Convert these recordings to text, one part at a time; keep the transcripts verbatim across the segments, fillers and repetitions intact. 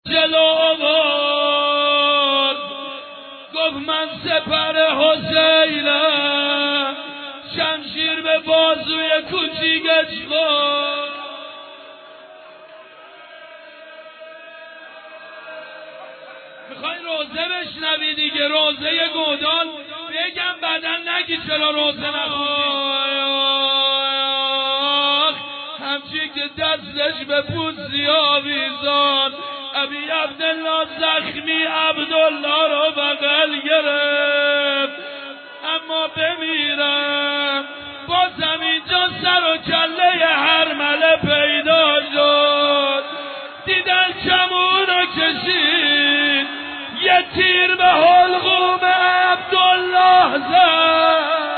جلو آورد گفت من سپر حسینم، شمشیر به بازوی کوچیکش خورد. میخوای روزه بشنوی دیگه، روزه گودال بگم بدن نگی چرا روزه نخوندی. همچی که دستش به پوستی آویزان، ابی عبدالله زخمی عبدالله رو بغل گرفت. اما بمیرم بازم اینجا سر و کله هرمله پیدا شد. دیدن کمون رو کشید، یه تیر به حلقوم عبدالله زد.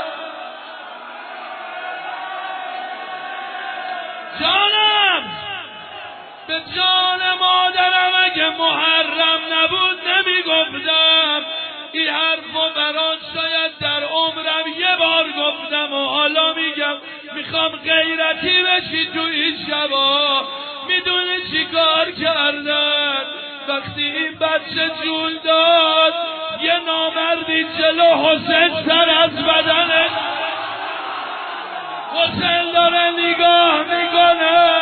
جانم به جان مادرم اگه محرم نبود نمیگفتم این حرفو. برات شاید در عمرم یه بار گفتم و حالا میگم. میخوام غیرتی بشی تو این شبا. میدونی چی کار کردن؟ وقتی این بچه جون داد یه نامردی جلو حسین سر از بدنش، حسین داره نگاه میکنه.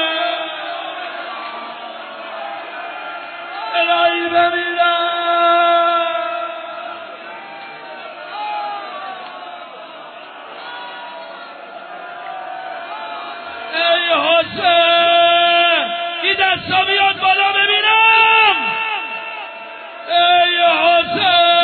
الهی بمیرم. ای حسین این دستا بیاد بالا ببینم. ای حسین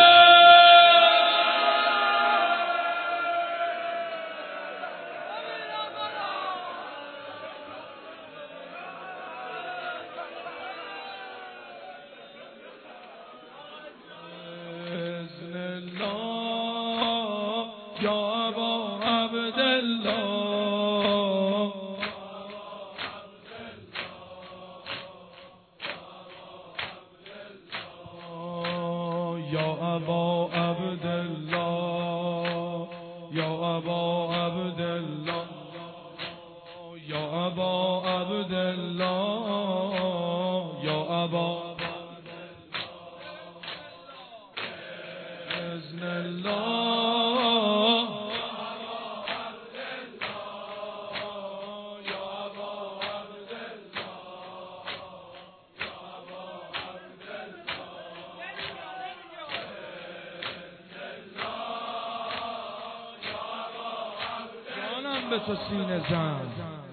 به تو سینه زن.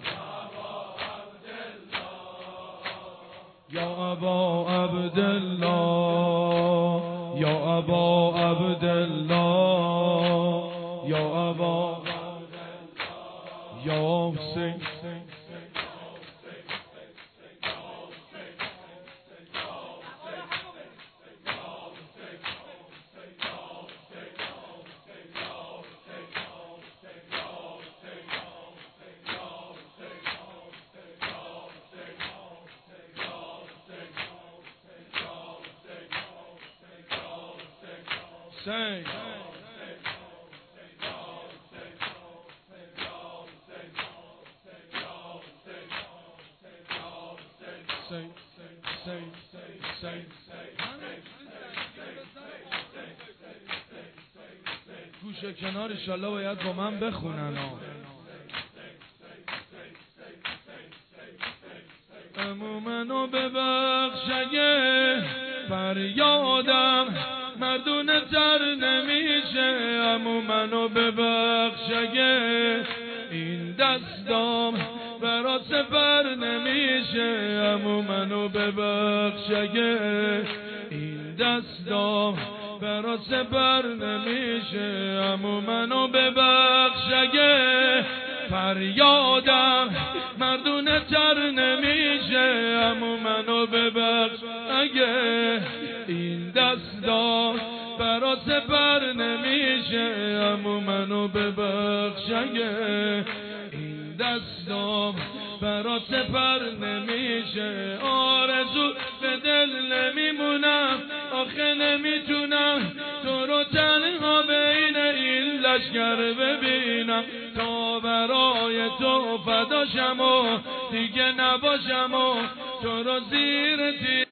یا ابا عبدالله، یا ابا عبدالله، یا ابا یا حسین. Say. گوشه کنار انشالله باید با من بخونن ها. امو منو ببخش اگه فریادم مردونه تر نمیشه. امو منو ببخش اگه این دستام برات سپر نمیشه. امو منو ببخش اگه این دستام برات سپر نمیشه. امو منو ببخش اگه فریادم مردونه تر نمیشه. امو منو ببخش اگه این دستام برات سپر نمیشه. امو منو ببخش اگه این دستام برات سپر نمیشه. آرزو به دل نمیمونم آخه نمیتونم تو رو تنها بین این لشکر ببینم. تا برای تو فداشم و دیگه نباشم و تو رو زیر